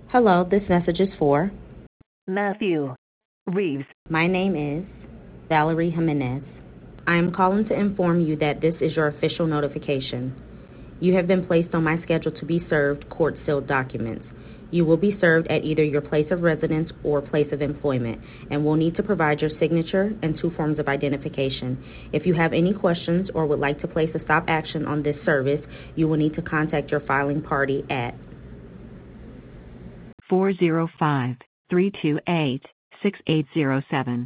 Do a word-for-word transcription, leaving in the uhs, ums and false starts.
Hello, this message is for. Matthew Reeves. My name is Valerie Jimenez. I am calling to inform you that this is your official notification. You have been placed on my schedule to be served court-sealed documents. You will be served at either your place of residence or place of employment and will need to provide your signature and two forms of identification. If you have any questions or would like to place a stop action on this service, you will need to contact your filing party at four zero five, three two eight, six eight zero seven.